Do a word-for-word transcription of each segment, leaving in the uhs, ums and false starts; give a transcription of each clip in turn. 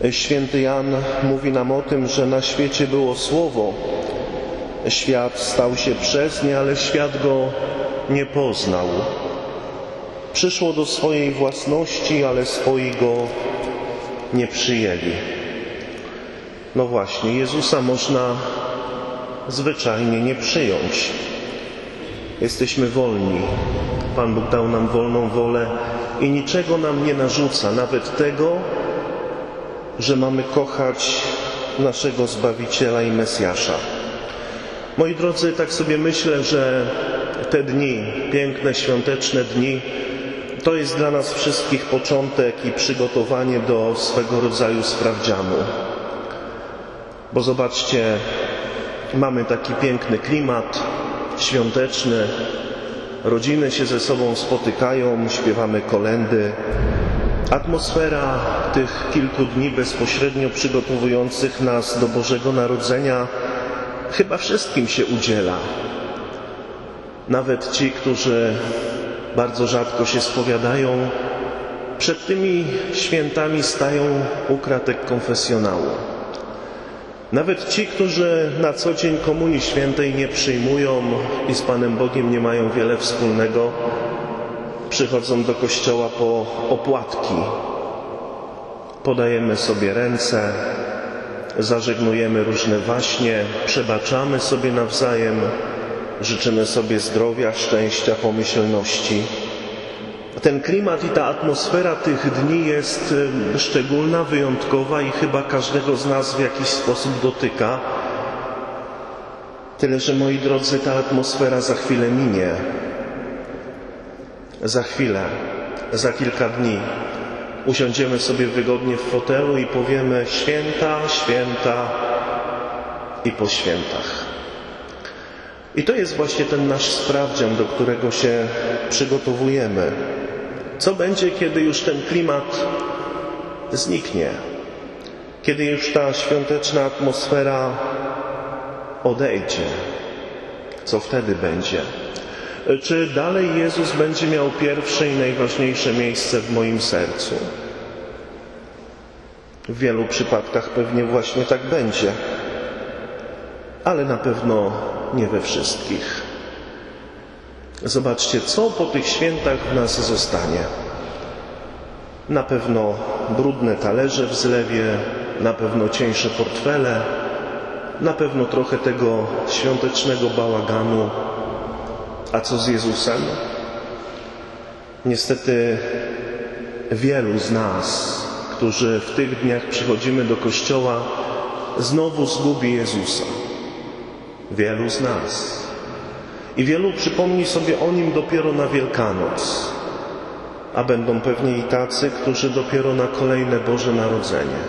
Święty Jan mówi nam o tym, że na świecie było Słowo. Świat stał się przez nie, ale świat go nie poznał. Przyszło do swojej własności, ale swoi go nie przyjęli. No właśnie, Jezusa można zwyczajnie nie przyjąć. Jesteśmy wolni. Pan Bóg dał nam wolną wolę i niczego nam nie narzuca, nawet tego, że mamy kochać naszego Zbawiciela i Mesjasza. Moi drodzy, tak sobie myślę, że te dni, piękne, świąteczne dni, to jest dla nas wszystkich początek i przygotowanie do swego rodzaju sprawdzianu. Bo zobaczcie, mamy taki piękny klimat świąteczny, rodziny się ze sobą spotykają, śpiewamy kolędy. Atmosfera tych kilku dni bezpośrednio przygotowujących nas do Bożego Narodzenia chyba wszystkim się udziela. Nawet ci, którzy bardzo rzadko się spowiadają, przed tymi świętami stają u kratek konfesjonału. Nawet ci, którzy na co dzień Komunii Świętej nie przyjmują i z Panem Bogiem nie mają wiele wspólnego, przychodzą do kościoła po opłatki. Podajemy sobie ręce, zażegnujemy różne waśnie, przebaczamy sobie nawzajem, życzymy sobie zdrowia, szczęścia, pomyślności. Ten klimat i ta atmosfera tych dni jest szczególna, wyjątkowa i chyba każdego z nas w jakiś sposób dotyka. Tyle, że moi drodzy, ta atmosfera za chwilę minie. Za chwilę, za kilka dni usiądziemy sobie wygodnie w fotelu i powiemy święta, święta i po świętach. I to jest właśnie ten nasz sprawdzian, do którego się przygotowujemy. Co będzie, kiedy już ten klimat zniknie? Kiedy już ta świąteczna atmosfera odejdzie? Co wtedy będzie? Czy dalej Jezus będzie miał pierwsze i najważniejsze miejsce w moim sercu? W wielu przypadkach pewnie właśnie tak będzie, ale na pewno nie we wszystkich. Zobaczcie, co po tych świętach w nas zostanie. Na pewno brudne talerze w zlewie, na pewno cieńsze portfele, na pewno trochę tego świątecznego bałaganu. A co z Jezusem? Niestety wielu z nas, którzy w tych dniach przychodzimy do kościoła, znowu zgubi Jezusa. Wielu z nas. I wielu przypomni sobie o Nim dopiero na Wielkanoc. A będą pewnie i tacy, którzy dopiero na kolejne Boże Narodzenie.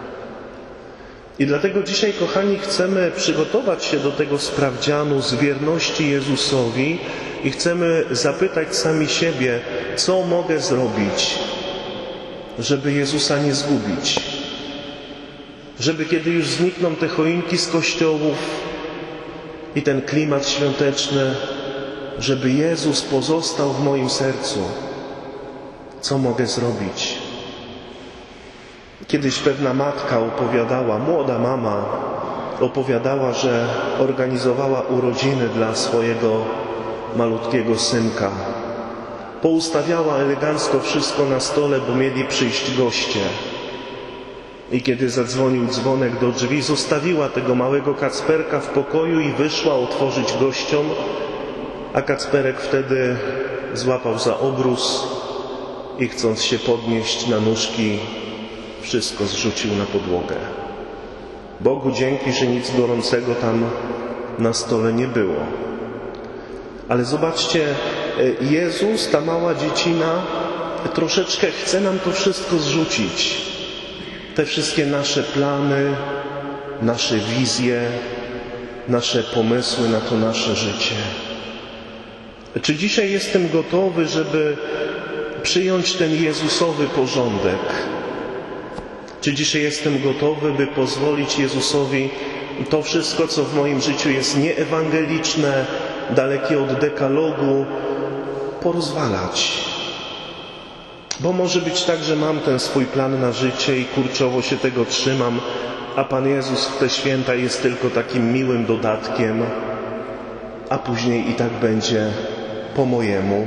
I dlatego dzisiaj, kochani, chcemy przygotować się do tego sprawdzianu z wierności Jezusowi i chcemy zapytać sami siebie, co mogę zrobić, żeby Jezusa nie zgubić. Żeby kiedy już znikną te choinki z kościołów i ten klimat świąteczny, żeby Jezus pozostał w moim sercu. Co mogę zrobić? Kiedyś pewna matka opowiadała, młoda mama opowiadała, że organizowała urodziny dla swojego malutkiego synka. Poustawiała elegancko wszystko na stole, bo mieli przyjść goście. I kiedy zadzwonił dzwonek do drzwi, zostawiła tego małego Kacperka w pokoju i wyszła otworzyć gościom, a Kacperek wtedy złapał za obrus i chcąc się podnieść na nóżki, wszystko zrzucił na podłogę. Bogu dzięki, że nic gorącego tam na stole nie było. Ale zobaczcie, Jezus, ta mała dziecina, troszeczkę chce nam to wszystko zrzucić. Te wszystkie nasze plany, nasze wizje, nasze pomysły na to nasze życie. Czy dzisiaj jestem gotowy, żeby przyjąć ten Jezusowy porządek? Czy dzisiaj jestem gotowy, by pozwolić Jezusowi to wszystko, co w moim życiu jest nieewangeliczne, dalekie od dekalogu, porozwalać? Bo może być tak, że mam ten swój plan na życie i kurczowo się tego trzymam, a Pan Jezus w te święta jest tylko takim miłym dodatkiem, a później i tak będzie po mojemu.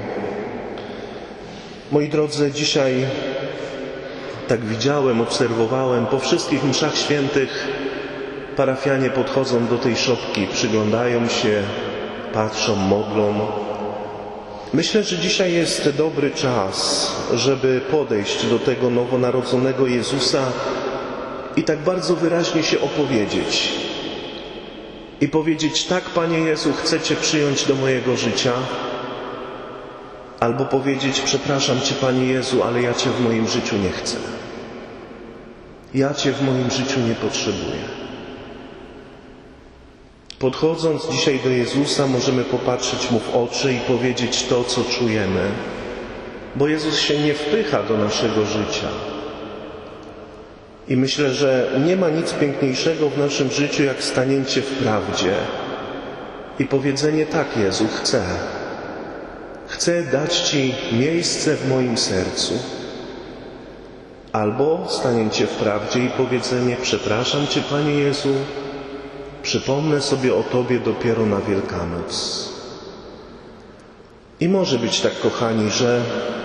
Moi drodzy, dzisiaj tak widziałem, obserwowałem, po wszystkich mszach świętych parafianie podchodzą do tej szopki, przyglądają się, patrzą, modlą. Myślę, że dzisiaj jest dobry czas, żeby podejść do tego nowonarodzonego Jezusa i tak bardzo wyraźnie się opowiedzieć. I powiedzieć: tak, Panie Jezu, chcę Cię przyjąć do mojego życia. Albo powiedzieć: przepraszam Cię, Panie Jezu, ale ja Cię w moim życiu nie chcę. Ja Cię w moim życiu nie potrzebuję. Podchodząc dzisiaj do Jezusa, możemy popatrzeć Mu w oczy i powiedzieć to, co czujemy, bo Jezus się nie wpycha do naszego życia. I myślę, że nie ma nic piękniejszego w naszym życiu, jak stanięcie w prawdzie i powiedzenie: tak, Jezu, chcę. Chcę dać Ci miejsce w moim sercu. Albo stanięcie w prawdzie i powiedzenie: przepraszam Cię, Panie Jezu, przypomnę sobie o Tobie dopiero na Wielkanoc. I może być tak, kochani, że,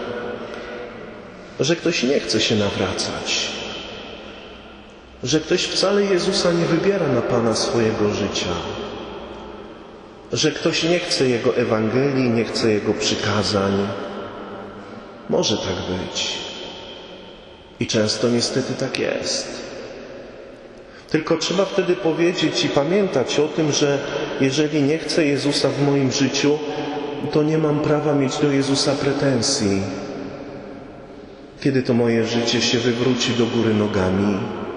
że ktoś nie chce się nawracać, że ktoś wcale Jezusa nie wybiera na Pana swojego życia, że ktoś nie chce Jego Ewangelii, nie chce Jego przykazań. Może tak być. I często niestety tak jest. Tylko trzeba wtedy powiedzieć i pamiętać o tym, że jeżeli nie chcę Jezusa w moim życiu, to nie mam prawa mieć do Jezusa pretensji. Kiedy to moje życie się wywróci do góry nogami,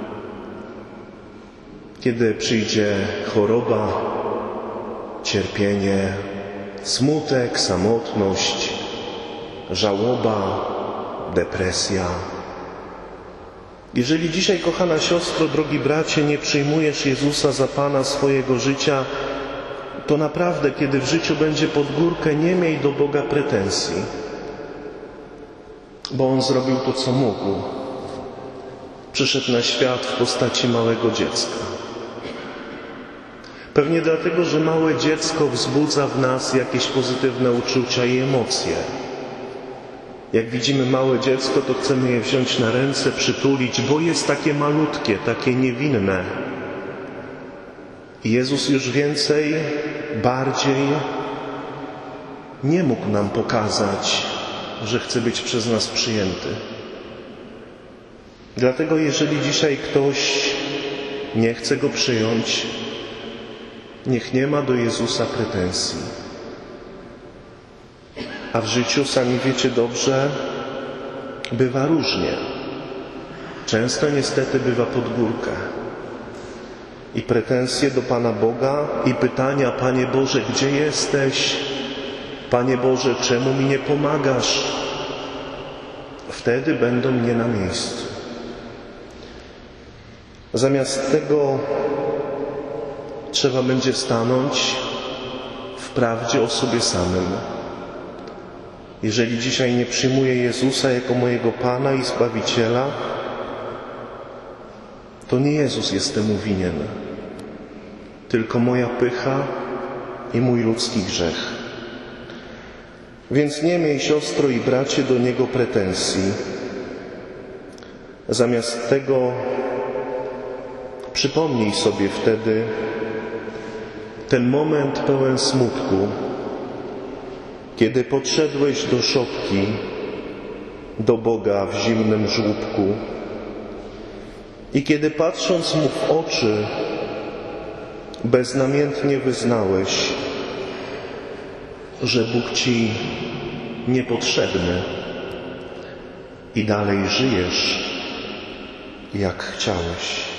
kiedy przyjdzie choroba, cierpienie, smutek, samotność, żałoba, depresja. Jeżeli dzisiaj, kochana siostro, drogi bracie, nie przyjmujesz Jezusa za Pana swojego życia, to naprawdę, kiedy w życiu będzie pod górkę, nie miej do Boga pretensji, bo On zrobił to, co mógł. Przyszedł na świat w postaci małego dziecka. Pewnie dlatego, że małe dziecko wzbudza w nas jakieś pozytywne uczucia i emocje. Jak widzimy małe dziecko, to chcemy je wziąć na ręce, przytulić, bo jest takie malutkie, takie niewinne. I Jezus już więcej, bardziej nie mógł nam pokazać, że chce być przez nas przyjęty. Dlatego jeżeli dzisiaj ktoś nie chce Go przyjąć, niech nie ma do Jezusa pretensji. A w życiu, sami wiecie dobrze, bywa różnie. Często niestety bywa pod górkę. I pretensje do Pana Boga i pytania: Panie Boże, gdzie jesteś? Panie Boże, czemu mi nie pomagasz? Wtedy będą nie na miejscu. Zamiast tego trzeba będzie stanąć w prawdzie o sobie samym. Jeżeli dzisiaj nie przyjmuję Jezusa jako mojego Pana i Zbawiciela, to nie Jezus jest temu winien, tylko moja pycha i mój ludzki grzech. Więc nie miej, siostro i bracie, do Niego pretensji. Zamiast tego przypomnij sobie wtedy ten moment pełen smutku, kiedy podszedłeś do szopki, do Boga w zimnym żłóbku i kiedy, patrząc Mu w oczy, beznamiętnie wyznałeś, że Bóg Ci niepotrzebny i dalej żyjesz, jak chciałeś.